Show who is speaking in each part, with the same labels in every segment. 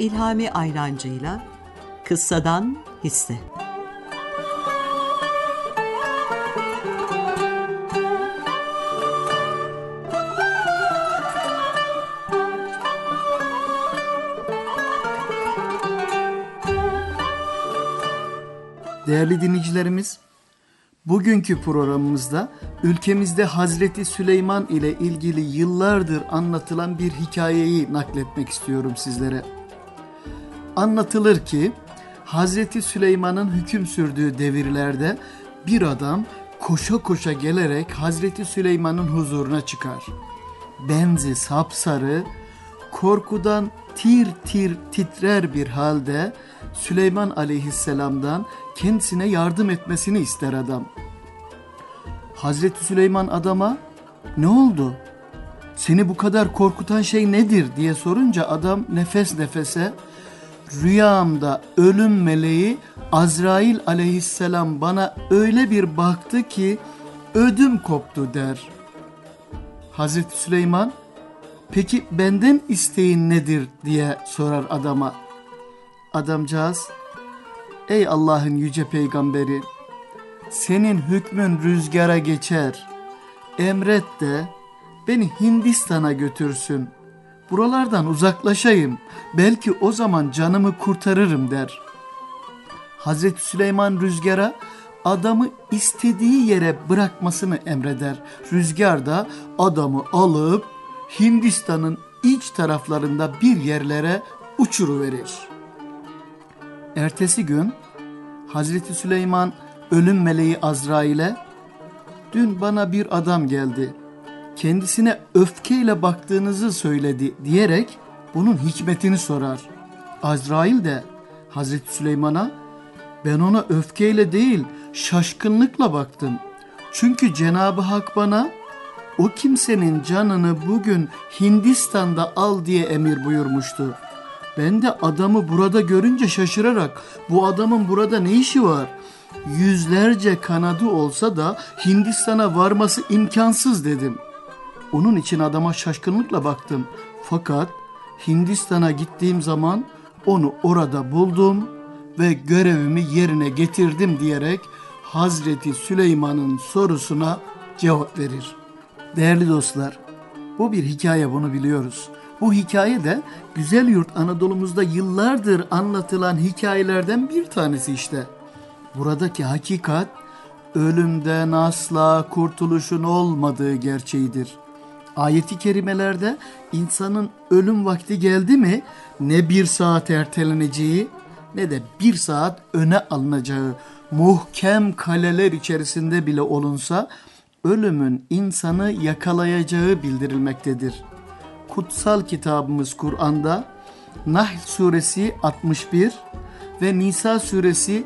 Speaker 1: İlhami Ayrancı'yla Kıssadan Hisse.
Speaker 2: Değerli dinleyicilerimiz, bugünkü programımızda ülkemizde Hazreti Süleyman ile ilgili yıllardır anlatılan bir hikayeyi nakletmek istiyorum sizlere. Anlatılır ki Hazreti Süleyman'ın hüküm sürdüğü devirlerde bir adam koşa koşa gelerek Hazreti Süleyman'ın huzuruna çıkar. Benzi sapsarı, korkudan tir tir titrer bir halde Süleyman aleyhisselamdan kendisine yardım etmesini ister adam. Hazreti Süleyman adama "Ne oldu? Seni bu kadar korkutan şey nedir?" diye sorunca adam nefes nefese "Rüyamda ölüm meleği Azrail aleyhisselam bana öyle bir baktı ki ödüm koptu" der. Hazreti Süleyman "Peki benden isteğin nedir?" diye sorar adama. Adamcağız "Ey Allah'ın yüce peygamberi, senin hükmün rüzgara geçer. Emret de beni Hindistan'a götürsün. Buralardan uzaklaşayım. Belki o zaman canımı kurtarırım" der. Hazreti Süleyman rüzgara adamı istediği yere bırakmasını emreder. Rüzgar da adamı alıp Hindistan'ın iç taraflarında bir yerlere uçuruverir. Ertesi gün Hazreti Süleyman ölüm meleği Azrail'e "Dün bana bir adam geldi. Kendisine öfkeyle baktığınızı söyledi" diyerek bunun hikmetini sorar. Azrail de Hazreti Süleyman'a "Ben ona öfkeyle değil, şaşkınlıkla baktım. Çünkü Cenab-ı Hak bana o kimsenin canını bugün Hindistan'da al diye emir buyurmuştu. Ben de adamı burada görünce şaşırarak bu adamın burada ne işi var? Yüzlerce kanadı olsa da Hindistan'a varması imkansız" dedim. Onun için adama şaşkınlıkla baktım. Fakat Hindistan'a gittiğim zaman onu orada buldum ve görevimi yerine getirdim diyerek Hazreti Süleyman'ın sorusuna cevap verir. Değerli dostlar, bu bir hikaye, bunu biliyoruz. Bu hikaye de güzel yurt Anadolu'muzda yıllardır anlatılan hikayelerden bir tanesi işte. Buradaki hakikat ölümden asla kurtuluşun olmadığı gerçeğidir. Ayet-i kerimelerde insanın ölüm vakti geldi mi ne bir saat erteleneceği ne de bir saat öne alınacağı, muhkem kaleler içerisinde bile olunsa ölümün insanı yakalayacağı bildirilmektedir. Kutsal kitabımız Kur'an'da Nahl suresi 61 ve Nisa suresi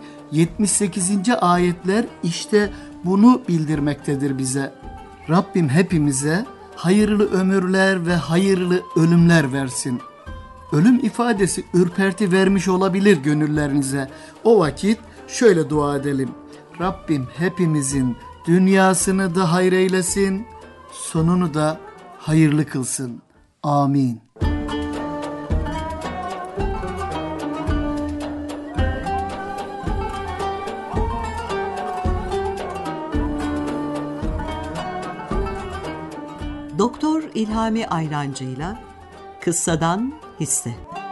Speaker 2: 78. ayetler işte bunu bildirmektedir bize. Rabbim hepimize hayırlı ömürler ve hayırlı ölümler versin. Ölüm ifadesi ürperti vermiş olabilir gönüllerinize. O vakit şöyle dua edelim: Rabbim hepimizin dünyasını da hayır eylesin, sonunu da hayırlı kılsın. Amin.
Speaker 1: Doktor İlhami Ayrancı'yla Kıssadan Hisse.